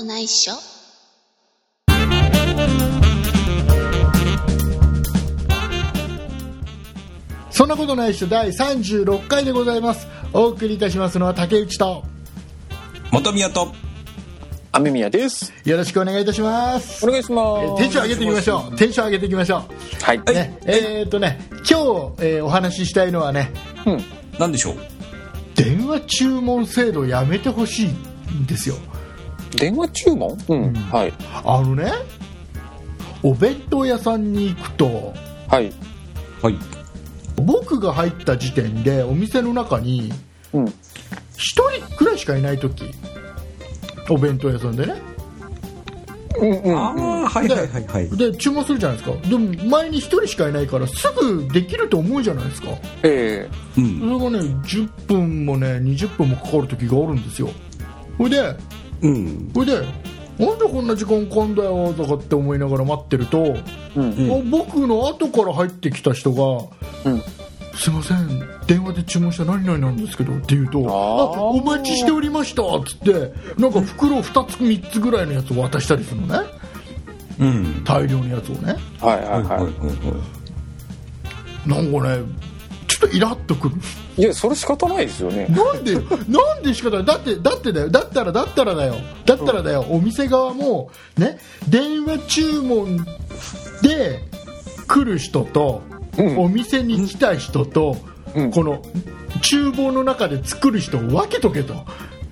ないっしょ。 そんなことないっしょ第36回でございます。お送りいたしますのは竹内と本宮と雨宮です。 よろしくお願いいたします。 お願いします。 テンション上げていきましょう。テンション上げていきましょう。 はい。 ね、今日、お話ししたいのはね、 何でしょう。 電話注文制度やめてほしいんですよ。 電話注文？はい。 ね、お弁当屋さんに行くと、 はいはい。 僕が入った時点でお店の中に1人くらいしかいない時、お弁当屋さんでね、 はいはいはいはい。 で注文するじゃないですか。でも前に1人しかいないからすぐできると思うじゃないですか。それがね10分もね20分もかかる時があるんですよ。それでなんでこんな時間かかんだよとかって思いながら待ってると、僕の後から入ってきた人が、すいません電話で注文した何々なんですけどって言うと、お待ちしておりましたっつってなんか袋2つ3つぐらいのやつを渡したりするのね、大量のやつをね。なんかねちょっとイラッとくる。 いやそれ仕方ないですよね。 なんで仕方ない。だってだよ。だったらだよ、お店側もね電話注文で来る人と、お店に来た人と、この厨房の中で作る人を分けとけと。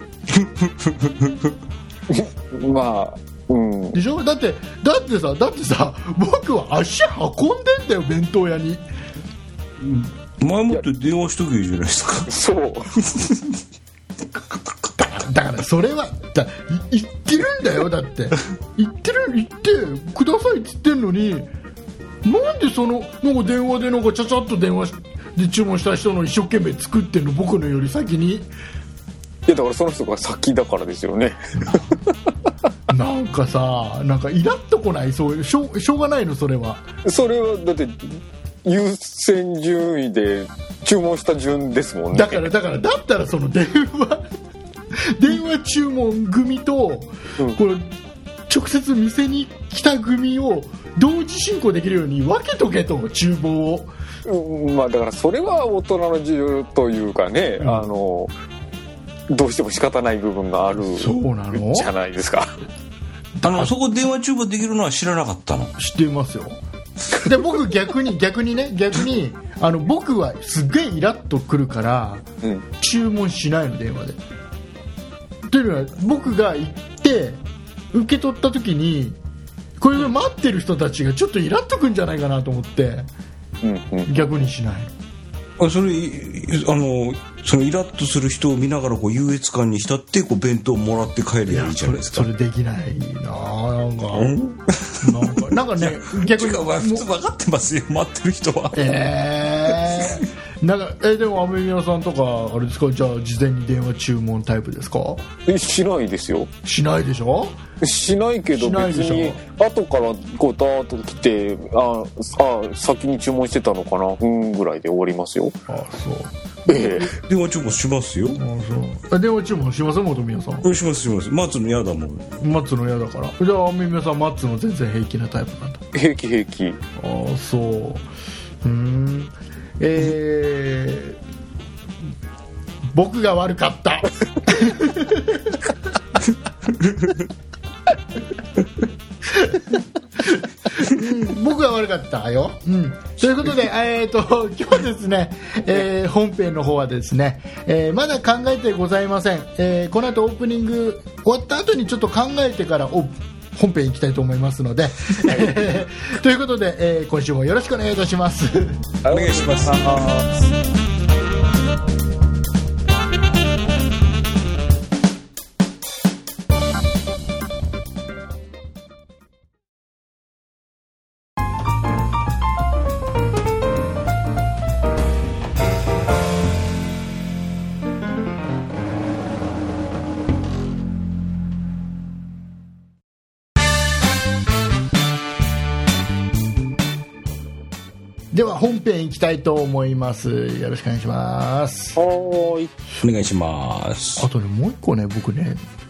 まあでしょ。だってさ僕は足運んでんだよ弁当屋に。 前もって電話しとけばいいじゃないですか。 そうだからそれは言ってるんだよ。だって言ってくださいって言ってるのに、なんでそのなんか電話でなんかちゃちゃっと電話で注文した人の一生懸命作ってんの僕のより先に。 いやだからその人が先だからですよね。 なんかさなんかイラッとこない。そういうしょうがないのそれは。 それはだって優先順位で注文した順ですもんね。 だったらその電話注文組と、この直接店に来た組を同時進行できるように分けとけと厨房を。 まあだからそれは大人の自由というかね、どうしても仕方ない部分があるじゃないですか。 そこ電話注文できるのは知らなかったの？ 知ってますよ。で僕逆に僕はすっげえイラッとくるから、注文しないの電話で。というのは僕が行って受け取った時にこれで待ってる人たちがちょっとイラッとくんじゃないかなと思って、逆にしない。 そのイラッとする人を見ながら優越感に浸って弁当をもらって帰るやいいじゃないですか。 それできないなんかね逆に普通分かってますよ待ってる人は。 でもアメリカさんとかあれですか、じゃあ事前に電話注文タイプですか？ しないですよ。 しないでしょ？ しないけど別に後からダーッと来て先に注文してたのかなぐらいで終わりますよ。そう電話注文しますよ。 電話注文しますよ本宮さん。 します待つの嫌だもん。 待つの嫌だから。じゃあアメリカさん待つの全然平気なタイプなんだ。 平気。 そう僕が悪かった。僕が悪かったよ。ということで、今日ですね、本編の方はですね、まだ考えてございません。この後オープニング終わった後にちょっと考えてから本編行きたいと思いますので、ということで、今週もよろしくお願いいたします。 お願いします。 では本編行きたいと思います。よろしくお願いします。 はい、 お願いします。 あとねもう一個ね僕ね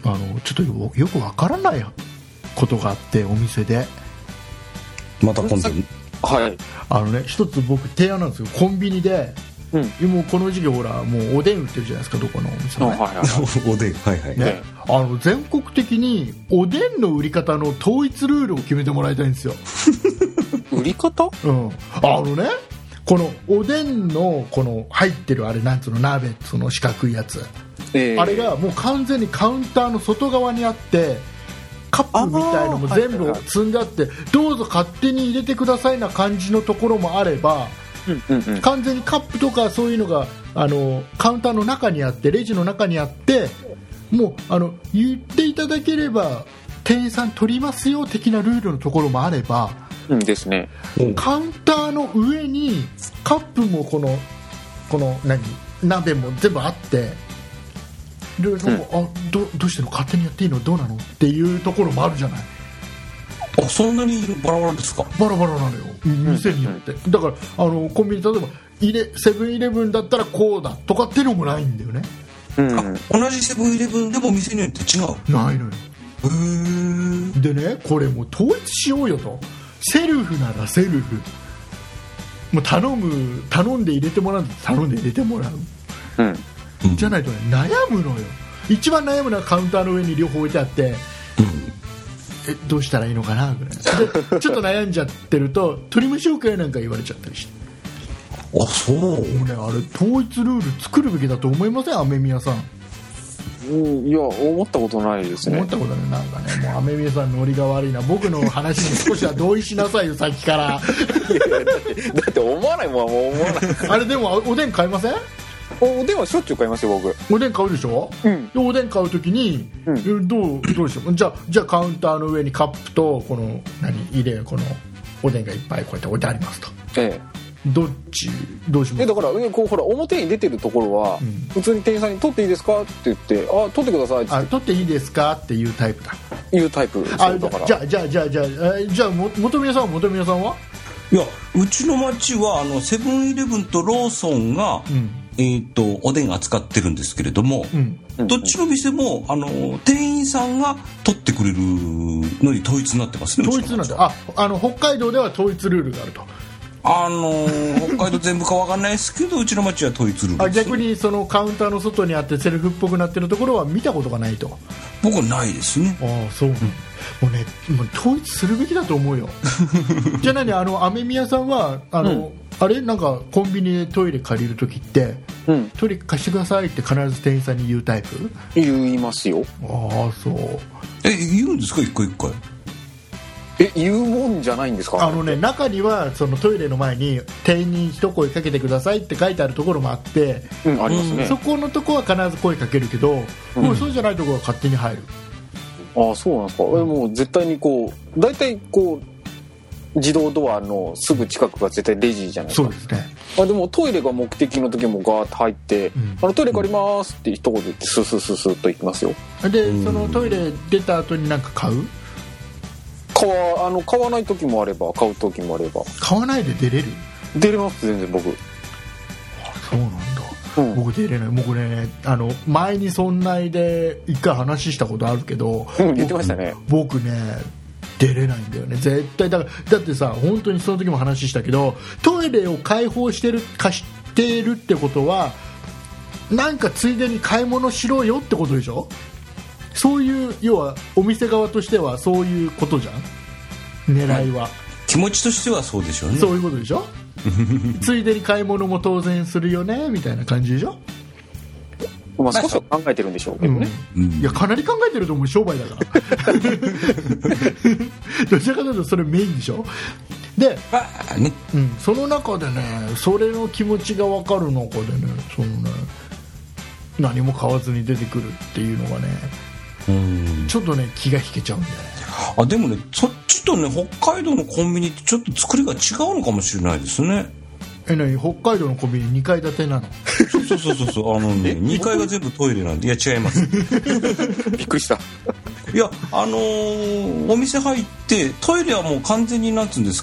ちょっとよくわからないことがあって、お店でまた今度はい一つ僕提案なんですよ。コンビニで、もうこの時期ほらもうおでん売ってるじゃないですか、どこのお店も、ね、 おでん、はいはい、 ね、全国的におでんの売り方の統一ルールを決めてもらいたいんですよ売り方？ このおでんのこの入ってるあれなんつうの、鍋、その四角いやつ、あれがもう完全にカウンターの外側にあって、カップみたいのも全部積んであって、どうぞ勝手に入れてくださいな感じのところもあれば、完全にカップとかそういうのがカウンターの中にあって、レジの中にあって、もう言っていただければ店員さん取りますよ的なルールのところもあれば、 ですね、 カウンターの上にカップもこの鍋も全部あって、でどうしての勝手にやっていいのどうなのっていうところもあるじゃない。 そんなにバラバラですか？ バラバラなのよ、店によって。だからコンビニ、例えばセブンイレブンだったらこうだとかっていうのもないんだよね。 同じセブンイレブンでも店によって違う？ ないのよ。でね、これもう統一しようよと。セルフならセルフ、もう頼んで入れてもらう、頼んで入れてもらう、じゃないとね、悩むのよ。一番悩むのはカウンターの上に両方置いてあって、どうしたらいいのかなぐらいでちょっと悩んじゃってると取りましょうかよなんか言われちゃったりして。 そうもうね、あれ統一ルール作るべきだと思いません？雨宮さん。 いや、思ったことないですね。 思ったことない。なんかね、もう雨宮さんノリが悪いな。僕の話に少しは同意しなさいよさっきからだって思わないもん、もう思わないあれでもおでん買いません？ おでんはしょっちゅう買いますよ僕。 おでん買うでしょ、でおでん買うときに、どうしよう。じゃあカウンターの上にカップとこのこのおでんがいっぱいこうやって置いてありますと。どうします？ だからこうほら表に出てるところは、普通に店員さんに取っていいですかって言って、取ってくださいって。 取っていいですかっていうタイプだ。 いうタイプ。 じゃあ元宮さんは？ いや、うちの町はセブンイレブンとローソンが、おでん扱ってるんですけれども、どっちの店も店員さんが取ってくれるのに統一になってますね。 統一なんだ。北海道では統一ルールがあると。 北海道全部か分かんないですけどうちの町は統一ルールです、ね。 逆にそのカウンターの外にあってセルフっぽくなってるところは見たことがないと。 僕はないですね。 そう、もうね、もう統一するべきだと思うよじゃあ何、雨宮さんはあれなんかコンビニでトイレ借りるときって、トイレ貸してくださいって必ず店員さんに言うタイプ？ 言いますよ。 そう。 言うんですか？一回一回言うもんじゃないんですか？ 中にはそのトイレの前に店員に一声かけてくださいって書いてあるところもあって、 ありますね。 そこのとこは必ず声かけるけど、そうじゃないところは勝手に入る。 そうなんですか。もう絶対に大体自動ドアのすぐ近くが絶対レジじゃないですか。 そうですね。 でもトイレが目的の時もガーッと入って、トイレ借りますって一言言ってスーッと行きますよ。 でそのトイレ出た後に何か買う？ 買わない時もあれば買う時もあれば。 買わないで出れます全然僕。 そうなんだ。僕出れない。僕ね、前にそんないで一回話したことあるけど、 言ってましたね。 僕ね出れないんだよね絶対。だってさ、本当にその時も話したけど、トイレを開放してる貸してるってことはなんかついでに買い物しろよってことでしょ。そういう要はお店側としてはそういうことじゃん、狙いは。 気持ちとしてはそうでしょうね。 そういうことでしょついでに買い物も当然するよねみたいな感じでしょ。 少しは考えてるんでしょうけどね。 いやかなり考えてると思う。商売だからどちらかというとそれメインでしょ。で、その中でね、それの気持ちが分かる中でね、何も買わずに出てくるっていうのがね、ちょっとね気が引けちゃうんだよね。 でもね、そっちとね北海道のコンビニってちょっと作りが違うのかもしれないですね。 何、北海道のコンビニ2階建てなの？ そう2階が全部トイレなんで。いや違いますびっくりした。 いやお店入ってトイレはもう完全になんつうんですか、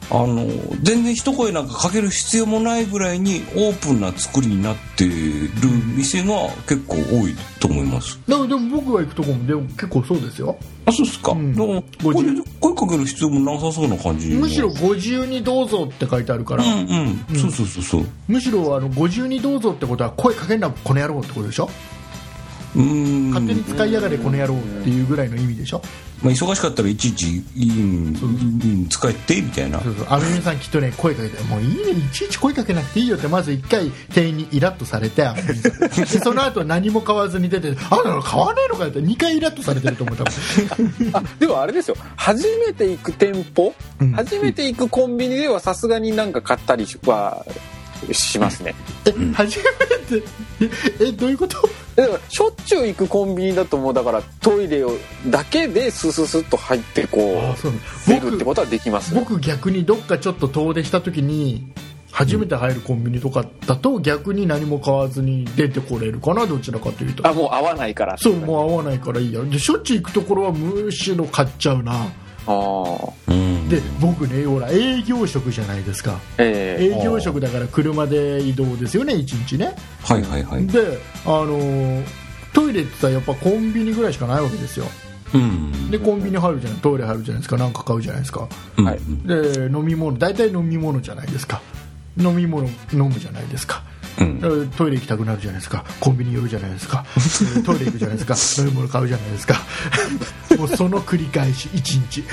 全然一声なんかかける必要もないぐらいにオープンな作りになってる店が結構多いと思います。 でも僕が行くとこもでも結構そうですよ。 あ、そうですか。でも声かける必要もなさそうな感じ。 むしろご自由にどうぞって書いてあるから、 そうむしろご自由にどうぞってことは声かけんなこの野郎ってことでしょ。勝手に使いやがれこの野郎っていうぐらいの意味でしょ。 忙しかったらいちいち使ってみたいな。 アメリカさんきっとね声かけてもういいね、いちいち声かけなくていいよってまず一回店員にイラッとされてでその後何も買わずに出て買わねえのかって2回イラッとされてると思ったでもあれですよ、初めて行く店舗、初めて行くコンビニではさすがになんか買ったりはしますね。 初めてどういうこと？ だからしょっちゅう行くコンビニだともうだからトイレをだけでスッと入ってこう出るってことはできます、ね、 僕逆にどっかちょっと遠出した時に初めて入るコンビニとかだと逆に何も買わずに出てこれるかな、どちらかというと。 もう合わないから。 そう、もう合わないからいいや。でしょっちゅう行くところはむしろ買っちゃうな。で僕ねほら営業職じゃないですか、営業職だから車で移動ですよね、1日ね。でトイレって言ったらやっぱコンビニぐらいしかないわけですよ。でコンビニ入るじゃない、トイレ入るじゃないですか、なんか買うじゃないですか、で飲み物、大体飲み物じゃないですか、飲み物飲むじゃないですか、トイレ行きたくなるじゃないですか、コンビニ寄るじゃないですかトイレ行くじゃないですか飲み物買うじゃないですかもうその繰り返し1日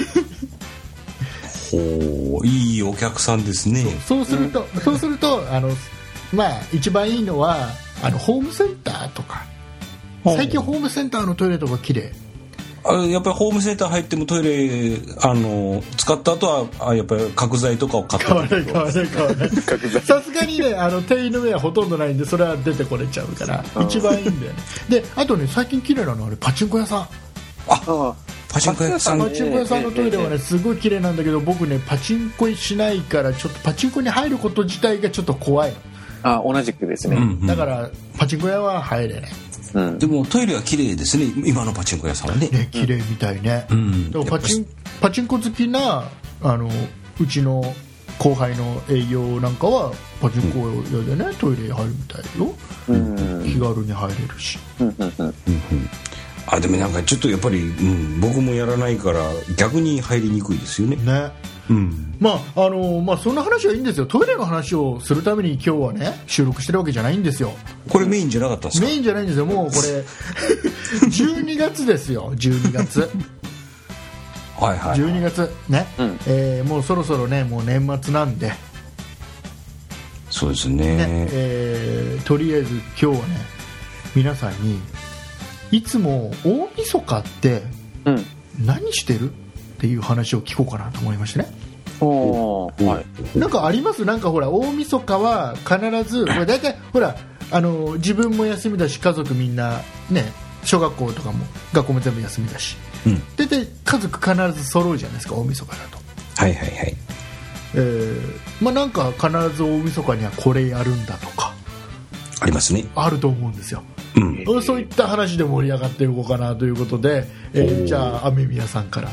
ほう、いいお客さんですね。 そうすると一番いいのはホームセンターとか、最近ホームセンターのトイレとか綺麗。 やっぱりホームセンター入ってもトイレ使った後はやっぱり角材とかを買って買わないさすがにね店員の目はほとんどないんでそれは出てこれちゃうから一番いいんだよね。であとね最近綺麗なのはパチンコ屋さん。 パチンコ屋さんのトイレはねすごい綺麗なんだけど、僕ねパチンコしないからちょっとパチンコに入ること自体がちょっと怖いの。同じくですね、 だからパチンコ屋は入れない。 でもトイレは綺麗ですね、今のパチンコ屋さんはね。 綺麗みたいね。でもパチンコ好きなうちの後輩の営業なんかはパチンコ屋でね、トイレ入るみたいよ。気軽に入れるし。 でもなんかちょっとやっぱり、僕もやらないから逆に入りにくいですよね。そんな話はいいんですよ。トイレの話をするために今日はね収録してるわけじゃないんですよ。 これメインじゃなかったんですか？ メインじゃないんですよ。もうこれ12月ですよ。12月12月ね、もうそろそろねもう年末なんで、 そうですね。 とりあえず今日はね皆さんにいつも大晦日って何してるっていう話を聞こうかなと思いましてね。なんかあります？なんかほら大晦日は必ず大体ほら自分も休みだし家族みんなね、小学校とかも学校も全部休みだし、大体家族必ず揃うじゃないですか大晦日だと。なんか必ず大晦日にはこれやるんだとかありますね。 あると思うんですよ。そういった話で盛り上がっていこうかなということで、じゃあ雨宮さんから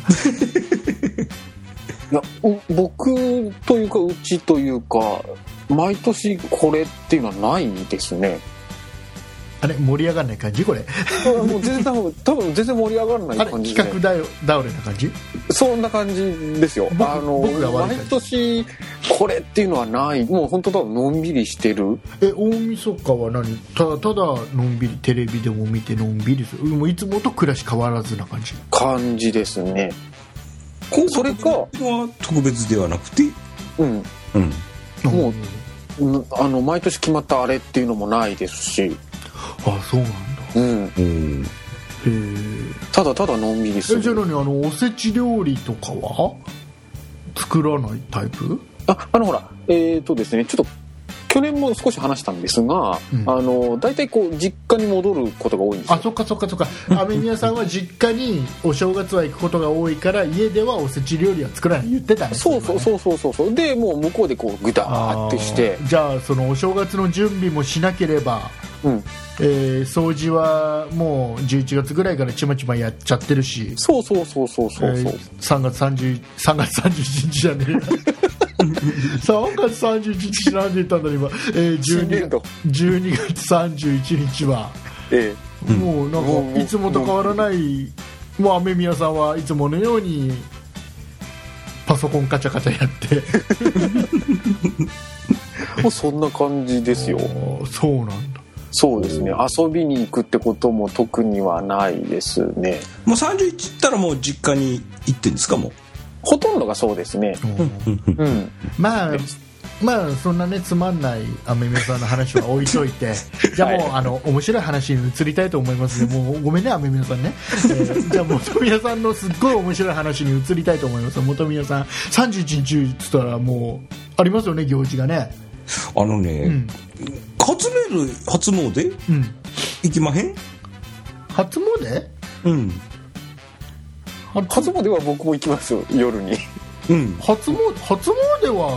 僕というかうちというか毎年これっていうのはないですね。 あれ盛り上がらない感じこれもう全然多分全然盛り上がらない感じで、 企画倒れな感じ。 そんな感じですよ。 僕が悪い毎年これっていうのはない。もう本当多分のんびりしてる。 大晦日は何？ただのんびりテレビでも見てのんびりする。もういつもと暮らし変わらずな感じですね。それかは特別ではなくて、 もう毎年決まったあれっていうのもないですし。 そうなんだ。 ただただのんびりする。 じゃあおせち料理とかは作らないタイプ？ ほらですね、ちょっと去年も少し話したんですが、大体こう実家に戻ることが多いんですよ。 そっか雨宮さんは実家にお正月は行くことが多いから家ではおせち料理は作らない言ってたんですよね。 そうでもう向こうでこうグダーってして、 じゃあそのお正月の準備もしなければ、掃除はもう11月ぐらいからちまちまやっちゃってるし、 そう 3月31日じゃねえ 3月31日なんで言ったんだ今、12月31日は、もうなんかいつもと変わらない、もう雨宮さんはいつものようにパソコンカチャカチャやってもうそんな感じですよ。 そうなんだ。 そうですね、遊びに行くってことも特にはないですね。 もう31行ったらもう実家に行ってんですか？もうほとんどがそうですね。 まあそんなねつまんない雨宮さんの話は置いといてじゃあもう、面白い話に移りたいと思いますので、もうごめんね雨宮さんね、じゃあ本宮さんのすっごい面白い話に移りたいと思います。本宮さん31日っつったらもうありますよね、行事がね。 初詣、行きまへん？ 初詣？ 初詣は僕も行きますよ、夜に。 初詣は、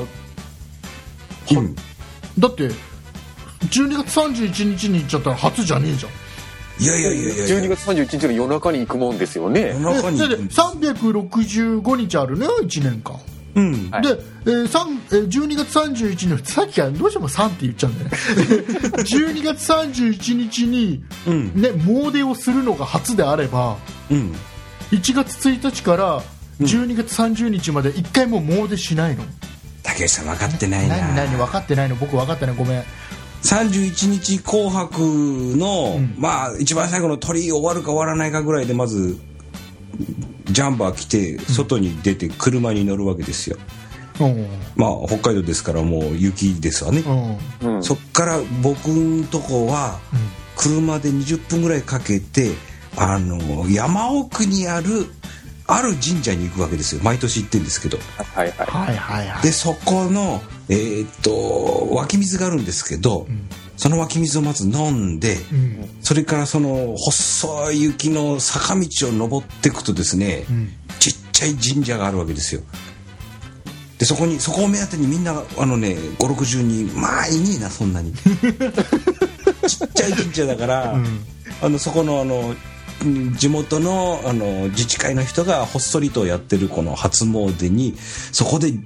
だって12月31日に行っちゃったら初じゃねえじゃん。 いや 12月31日の夜中に行くもんですよね。 夜中に 365日あるね、1年間。で、12月31日のさっきからどうしても3って言っちゃうんだよね12月31日に、詣をするのが初であれば、1月1日から12月30日まで1回も詣しないの？ 竹内さん分かってないな。 何分かってないの？僕分かってない、ごめん。 31日紅白の、一番最後の鳥居終わるか終わらないかぐらいでまずジャンバー着て外に出て車に乗るわけですよ。北海道ですからもう雪ですわね。そっから僕んとこは車で20分ぐらいかけて山奥にある神社に行くわけですよ。毎年行ってるんですけど、でそこの、湧き水があるんですけど、その湧き水をまず飲んで、それからその細い雪の坂道を登っていくとですね、ちっちゃい神社があるわけですよ。でそこを目当てにみんな5、60人、いねえなそんなにちっちゃい神社だから、そこの地元の自治会の人がほっそりとやってるこの初詣に、そこで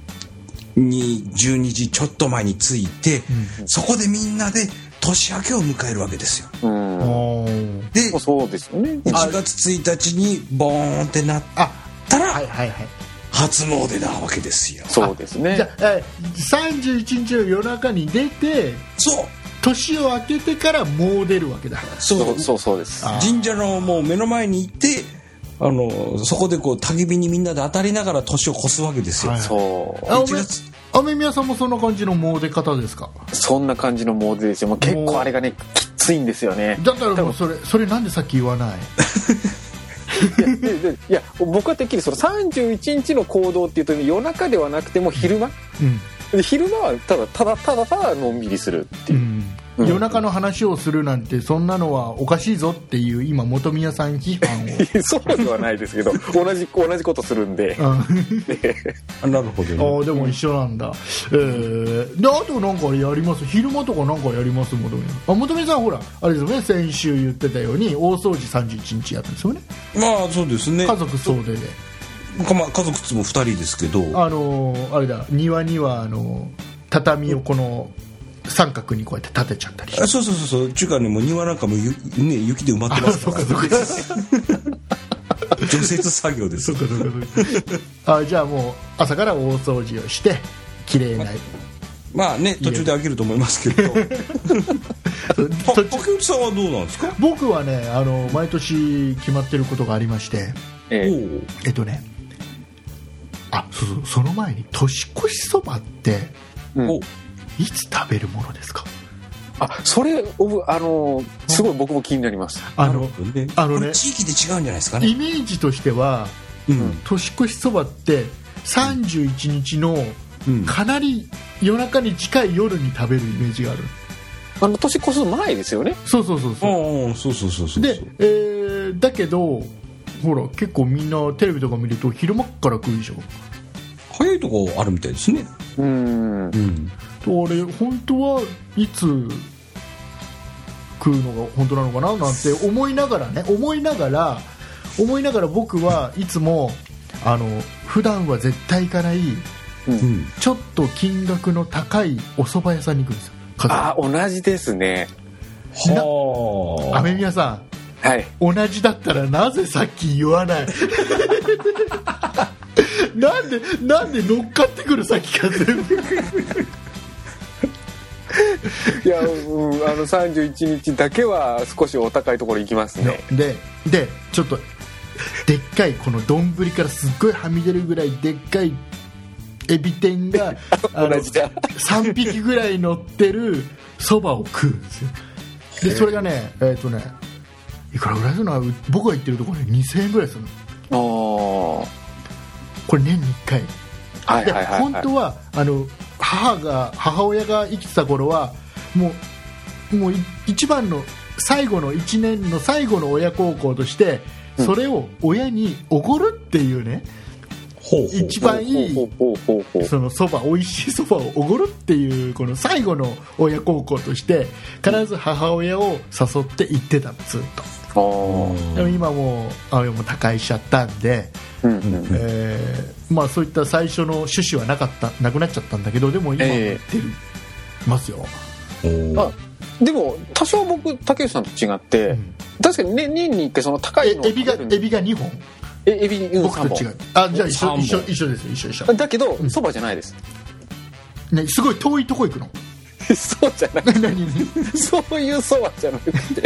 12時ちょっと前に着いて、そこでみんなで年明けを迎えるわけですよ。で、 そうですよね。 1月1日にボーンってなったら初詣なわけですよ。 そうですね。 じゃあ31日の夜中に出て、 そう年を明けてからもう出るわけだ。 そうです。 神社のもう目の前に行ってそこでこう焚き火にみんなで当たりながら年を越すわけですよ。 雨宮さんもそんな感じのもう出方ですか？ そんな感じのもう出ですよ。結構あれがねきついんですよね。 だったらもうそれなんでさっき言わないいや僕はてっきりその31日の行動っていうと、夜中ではなくても昼間、昼間はただのんびりするっていう、 夜中の話をするなんてそんなのはおかしいぞっていう今本宮さん批判をそうではないですけど同じことするんでなるほどね。 でも一緒なんだ。であとなんかやります？昼間とかなんかやります？本宮さんほらあれですよね、先週言ってたように大掃除31日やったんですよね。 そうですね。 家族総出で家族つも2人ですけど、 あれだ、庭には畳をこの三角にこうやって立てちゃったりして。 そう中華にも庭なんかも雪で埋まってますから除雪作業です。 じゃあもう朝から大掃除をして綺麗な途中で飽きると思いますけど竹内さんはどうなんですか？ 僕はね毎年決まってることがありまして、その前に年越しそばっていつ食べるものですか？ それすごい僕も気になります。 地域で違うんじゃないですかね。 イメージとしては、年越しそばって31日のかなり夜中に近い夜に食べるイメージがある。 年越す前ですよね。 そうで、だけどほら結構みんなテレビとか見ると昼間から食うでしょ。 早いとこあるみたいですね。 あれ本当はいつ食うのが本当なのかななんて思いながら僕はいつも普段は絶対行かないちょっと金額の高いお蕎麦屋さんに行くんですよ。 同じですね。 雨宮さん、はい、 同じだったらなぜさっき言わないなんで乗っかってくる、さっきから全部いや、31日だけは少しお高いところ行きますね。 でちょっとでっかいこの丼からすっごいはみ出るぐらいでっかいエビ天が3匹ぐらい乗ってるそばを食うんですよ。でそれがねいくらぐらいするの？僕が行ってるところで2000円ぐらいするの。これ年に1回、で本当は母親が生きてた頃はもう一番の最後の1年の最後の親孝行としてそれを親におごるっていうね、一番いいそのそば、美味しいそばをおごるっていうこの最後の親孝行として必ず母親を誘って行ってたの、ずっと。でも今もう親も他界しちゃったんで、まあそういった最初の趣旨はなくなっちゃったんだけど、でも今も行ってますよ。 でも多少僕竹内さんと違って、確かに年に1回その高いのエビが2本、 エビ僕と違う。じゃあ一緒ですよ、一緒だけどそばじゃないです、 ね、すごい遠いとこ行くのそうじゃなくてそういうそばじゃなくて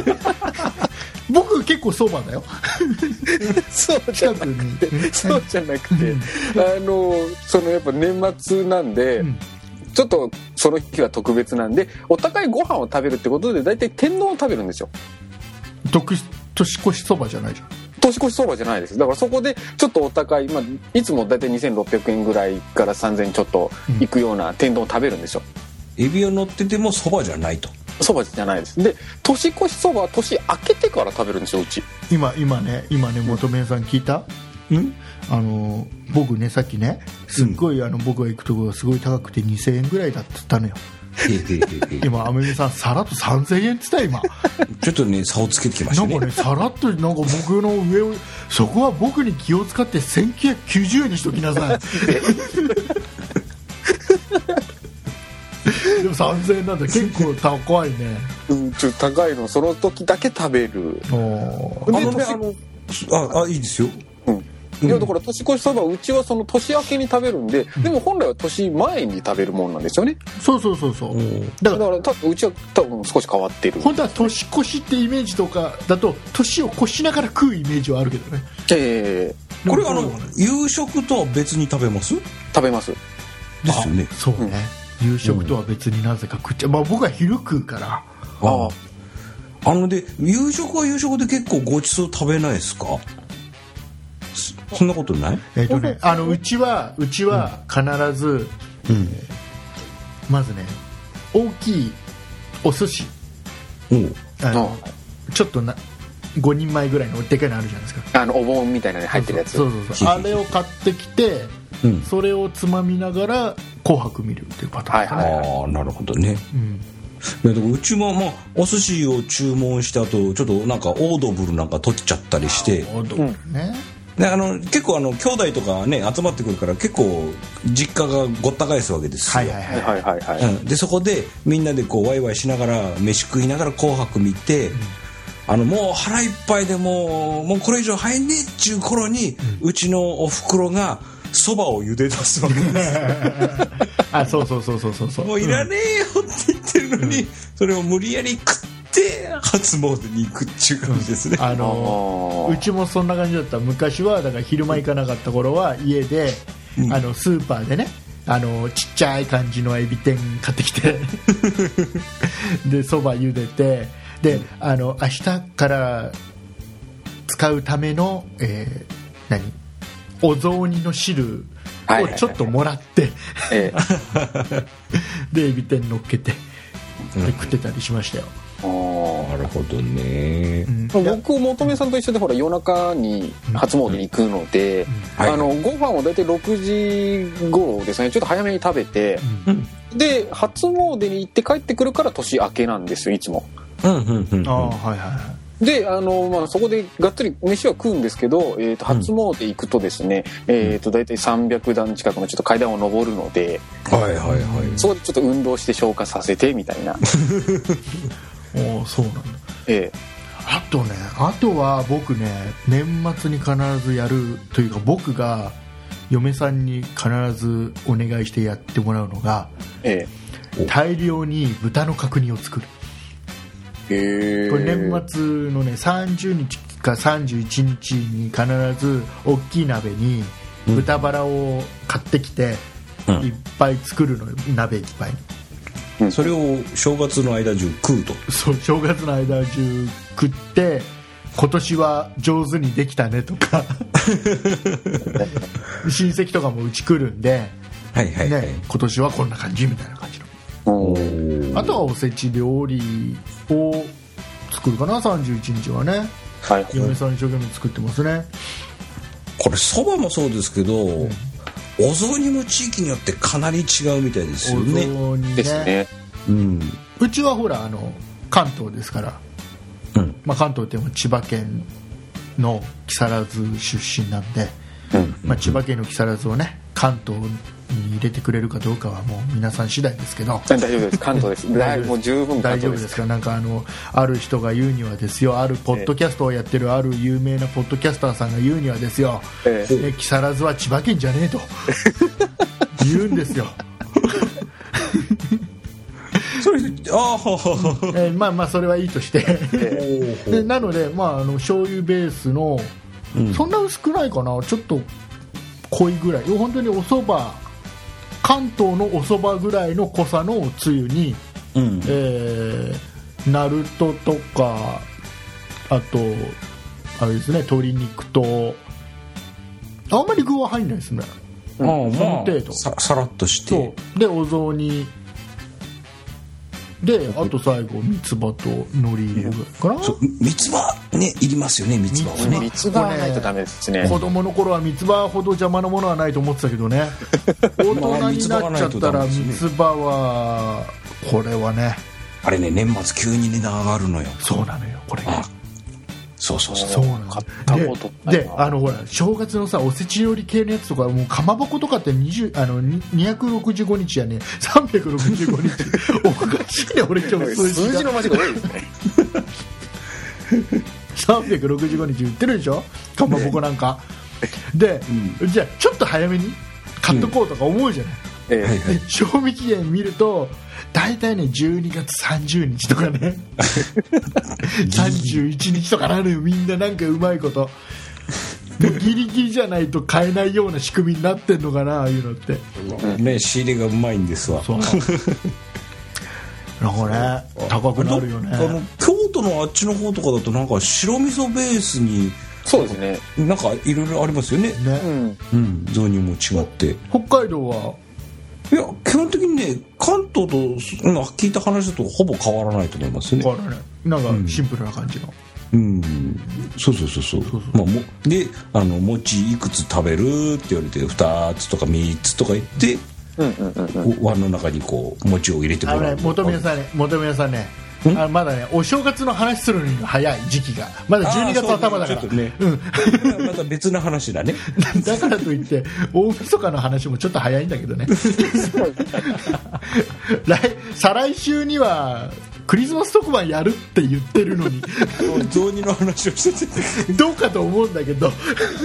僕結構そばだよそうじゃなくてそうじゃなくてそのやっぱ年末なんで、ちょっとその日は特別なんでお高いご飯を食べるってことで大体天丼を食べるんですよ。 年越しそばじゃないじゃん。 年越しそばじゃないです。だからそこでちょっとお高い、いつも大体2600円ぐらいから3000円ちょっといくような天丼を食べるんですよ。 エビを乗っててもそばじゃないと。 そばじゃないです。で年越しそばは年明けてから食べるんですよ、うち。 今ね元宮さん聞いた？僕ねさっきねすっごい僕が行くところがすごい高くて2000円ぐらいだって言ったのよ今雨宮さんさらっと3000円って言った今ちょっとね差をつけてきましたね。 なんかねさらっとなんか僕の上をそこは僕に気を使って1990円にしときなさいでも3000円なんだ結構高いね。 ちょっと高いのその時だけ食べる。 いいですよ。 いやだから年越しそばうちはその年明けに食べるんで、でも本来は年前に食べるもんなんですよね。 そうだから多分うちは多分少し変わってる。 本当は年越しってイメージとかだと年を越しながら食うイメージはあるけどね。 これ夕食とは別に食べます？ 食べますですよね。 そうね、夕食とは別になぜか食っちゃう。僕は昼食うからで夕食は夕食で結構ごちそう食べないですか？そんなことない？ うちは必ず、まずね大きいお寿司、ちょっと5人前ぐらいのでかいのあるじゃないですか。 お盆みたいなのに入ってるやつ。 そうあれを買ってきて、それをつまみながら紅白見るっていうパターン。 なるほどね。うちもお寿司を注文した後ちょっとなんかオードブルなんか取っちゃったりして、 オードブルね。 結構兄弟とかね集まってくるから結構実家がごった返すわけですよ。でそこでみんなでこうワイワイしながら飯食いながら紅白見て、もう腹いっぱいでもうこれ以上入んねえっちゅう頃に、うちのおふくろがそばを茹で出すわけですそうもういらねえよって言ってるのに、それを無理やり食って初詣に行くっていう感じですね。 うちもそんな感じだった。昔はだから昼間行かなかった頃は家で、スーパーでねちっちゃい感じのエビ天買ってきてでそば茹でて、で明日から使うための、お雑煮の汁をちょっともらって、でエビ天乗っけてで食ってたりしましたよ。 なるほどね。 僕元目さんと一緒でほら夜中に初詣に行くので、ご飯を大体6時頃ですね、ちょっと早めに食べて、で初詣に行って帰ってくるから年明けなんですよいつも。 でそこでがっつり飯は食うんですけど、初詣行くとですね、大体300段近くのちょっと階段を上るので、 はいはいはい、 そこでちょっと運動して消化させてみたいなおそうなんだ。あとは僕ね、年末に必ずやるというか、僕が嫁さんに必ずお願いしてやってもらうのが、大量に豚の角煮を作る。これ年末のね、30日か31日に必ず大きい鍋に豚バラを買ってきて、いっぱい作るのよ、鍋いっぱいに。それを正月の間中食うと。 そう、正月の間中食って、今年は上手にできたねとか親戚とかもうち来るんで、 はいはいはい、 ね、今年はこんな感じみたいな感じの。あとはおせち料理を作るかな、31日はね、はい、嫁さん一生懸命作ってますね。 これそばもそうですけど、お雑煮も地域によってかなり違うみたいですよね。 お雑煮ね、 ですね、 うちはほら関東ですから、関東っても千葉県の木更津出身なんで、千葉県の木更津をね関東に入れてくれるかどうかはもう皆さん次第ですけど。 大丈夫です、関東です。もう十分関東です。大丈夫ですか。 なんかある人が言うにはですよ、あるポッドキャストをやってるある有名なポッドキャスターさんが言うにはですよ、木更津は千葉県じゃねえと言うんですよそれまあそれはいいとしてでなので、醤油ベースの、そんな薄くないかな、ちょっと濃いぐらい、本当にお蕎麦、関東のお蕎麦ぐらいの濃さのおつゆに、ナルトとか、あとあれですね、鶏肉と、あんまり具は入んないですね。その程度、 さらっとして、 そうでお雑煮で、あと最後三つ葉と海苔入れるかな。 三つ葉ね、いりますよね、三つ葉はね。 三つ葉はないとダメですね。 子供の頃は三つ葉ほど邪魔なものはないと思ってたけどね大人になっちゃったら三つ葉はこれはね、 あれね、年末急に値段上がるのよ。 そうなのよ、これが。 そうなので、ほら正月のさ、おせち料理系のやつとか、もうかまぼことかって265日やね、365日おかしいね、俺今日数字の間違い多いですね 365日売ってるでしょ、かまぼこなんかで、じゃあちょっと早めに買っとこうとか思うじゃない、賞味期限見ると大体ね12月30日とかね31日とかなるよ、みんななんかうまいこともうギリギリじゃないと買えないような仕組みになってんのかな、ああいうのってね、仕入れがうまいんですわ。 そうなんかね、高くなるよね。 京都のあっちの方とかだとなんか白味噌ベースに、 そうですね、 なんかいろいろありますよね。雑煮も違って。 北海道は、 いや基本的にね、関東と聞いた話だとほぼ変わらないと思いますね。 変わらない、なんかシンプルな感じの、 そうで餅いくつ食べるって言われて2つとか3つとか言って、碗の中にこう餅を入れてもらう。 元宮さんねまだね、お正月の話するのに早い時期がまだ12月頭だから、 また別の話だねだからといって大晦日の話もちょっと早いんだけどね再来週にはクリスマス特番やるって言ってるのに雑煮の話をしててどうかと思うんだけど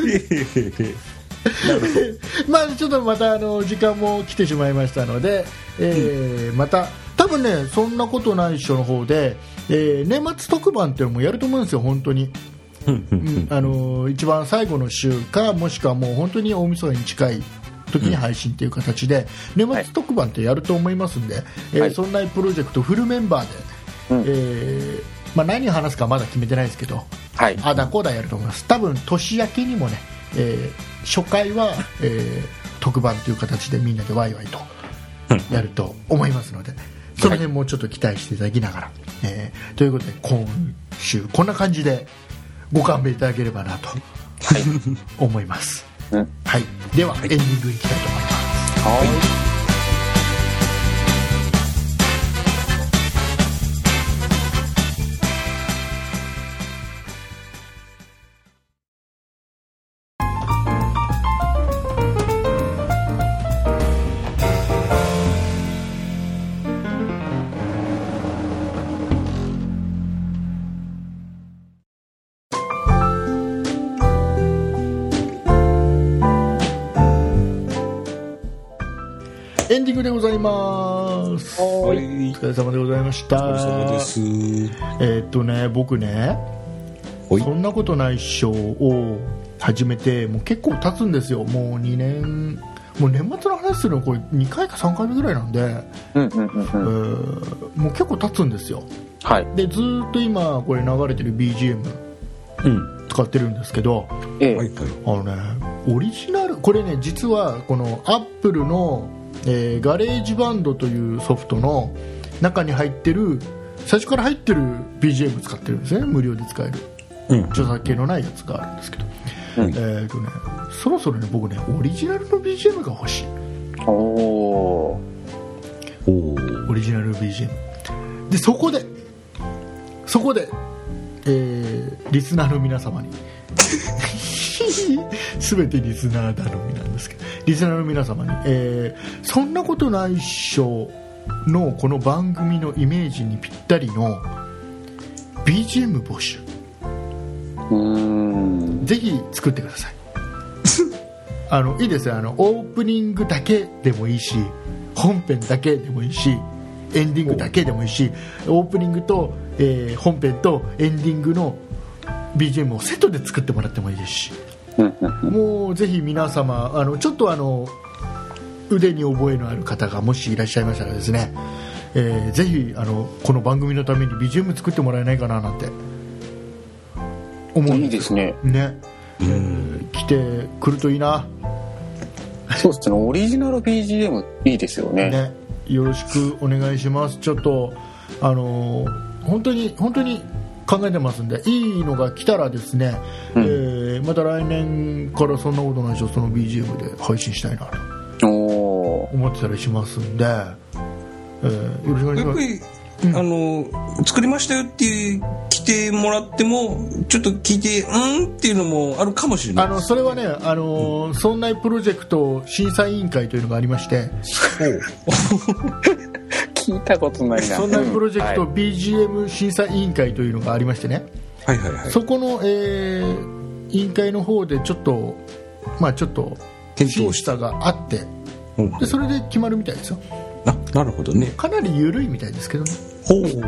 まあちょっとまた時間も来てしまいましたので、また多分ね、そんなことないっしょの方で、年末特番っていうのもやると思うんですよ、本当に。一番最後の週か、もしくはもう本当に大晦日に近い時に配信という形で、年末特番ってやると思いますんで、そんなプロジェクトフルメンバーで、何を話すかまだ決めてないですけど、あだこだやると思います。多分年明けにもね、初回は、特番という形でみんなでワイワイとやると思いますので、その辺もちょっと期待していただきながら、ということで今週こんな感じでご勘弁いただければなと、思います、ではエンディングいきたいと思います。 エンディングでございます。 お疲れ様でございました。 お疲れ様です。 僕ね、そんなことないっしょを始めてもう結構経つんですよ。もう2年、もう年末の話するのこれ2回か3回目ぐらいなんで、もう結構経つんですよ。 はい。 でずっと今これ流れてる BGM、使ってるんですけど、オリジナルこれね、実はこのアップルの、ガレージバンドというソフトの中に入ってる、最初から入ってる BGM 使ってるんですね。無料で使える、著作権のないやつがあるんですけど、そろそろね、僕ね、オリジナルの BGM が欲しい。 オリジナル BGM で、そこで、リスナーの皆様に全てリスナー頼みなんですけど、リスナーの皆様に、そんなことないっしょのこの番組のイメージにぴったりの BGM 募集、ぜひ作ってください。いいですよ。オープニングだけでもいいし、本編だけでもいいし、エンディングだけでもいいし、オープニングと、本編とエンディングの BGM をセットで作ってもらってもいいですし、もうぜひ皆様、ちょっと腕に覚えのある方がもしいらっしゃいましたらですね、ぜひこの番組のために BGM 作ってもらえないかななんて思うんですよ。 いいですね。 来てくるといいな。 そうですね。オリジナル BGM いいですよね。 よろしくお願いします。ちょっと本当に考えてますんで、いいのが来たらですね、また来年からそんなことないでしょ、その BGM で配信したいなと思ってたりしますんで、よろしくお願いします。 作りましたよって来てもらってもちょっと聞いてっていうのもあるかもしれない。 それはね、そんなプロジェクト審査委員会というのがありまして聞いたことないな。 そんなプロジェクト、BGM 審査委員会というのがありましてね、そこの、委員会の方でちょっと審査があって、でそれで決まるみたいですよ。 なるほどね。 かなり緩いみたいですけどね。という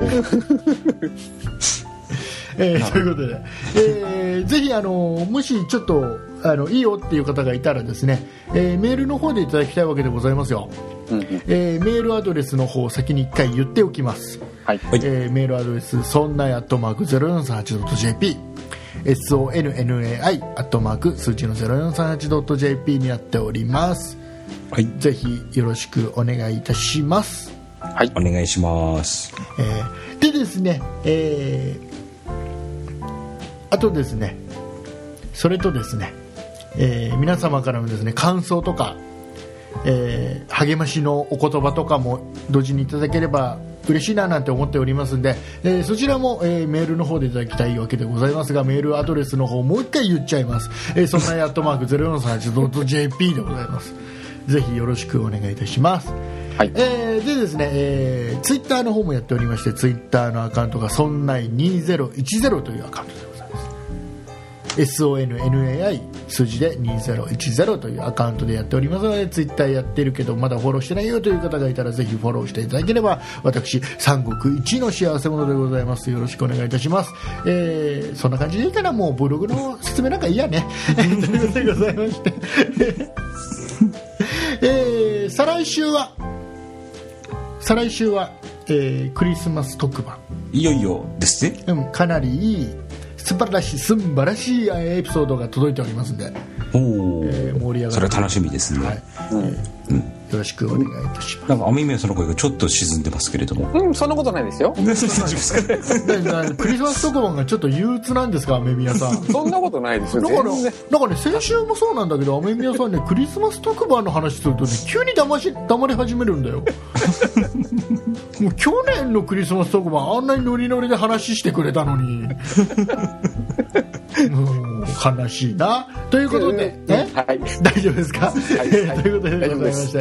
ことで、ぜひもしちょっといいよっていう方がいたらですね、メールの方でいただきたいわけでございますよ。メールアドレスの方先に1回言っておきます。メールアドレスそんない@0438.jp、sonnai@ 数字の 0438.jp になっております。ぜひよろしくお願いいたします。 お願いします。 でですね、あとですね、それとですね、皆様からのですね、感想とか、励ましのお言葉とかも同時にいただければ嬉しいななんて思っておりますんで、そちらも、メールの方でいただきたいわけでございますが、メールアドレスの方もう一回言っちゃいます。そんな@0438.jp でございます。ぜひよろしくお願いいたします。でですね、ツイッターの方もやっておりまして、ツイッターのアカウントがそんない2010というアカウントでございます。SONNAI 数字で2010というアカウントでやっておりますので、ツイッターやってるけどまだフォローしてないよという方がいたら、ぜひフォローしていただければ私三国一の幸せ者でございます。よろしくお願いいたします。そんな感じでいいかな。もうブログの説明なんかいいやねということでございまして再来週は、クリスマス特番、 いよいよですね。 かなりいい素晴らしいエピソードが届いておりますので、盛り上がる。 それは楽しみですね。 よろしくお願いいたします。 なんか雨宮さんの声がちょっと沈んでますけれども。 そんなことないですよ。 クリスマス特番がちょっと憂鬱なんですか、雨宮さん。 そんなことないですよ。 なんかね、先週もそうなんだけど、雨宮さんね、クリスマス特番の話するとね、急に黙り始めるんだよ。もう去年のクリスマス特番あんなにノリノリで話してくれたのに悲しいな。ということで、大丈夫ですか。ということでございまして、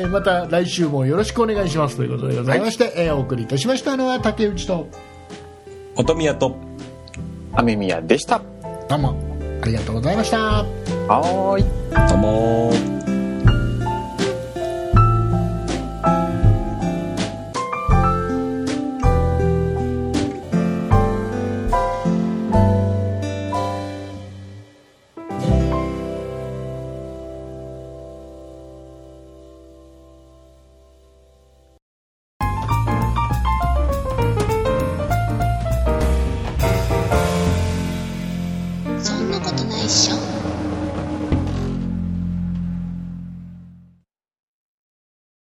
また来週もよろしくお願いしますということでございまして、お送りいたしましたのは竹内と音宮と雨宮でした。 どうもありがとうございました。 はーい、 どうも。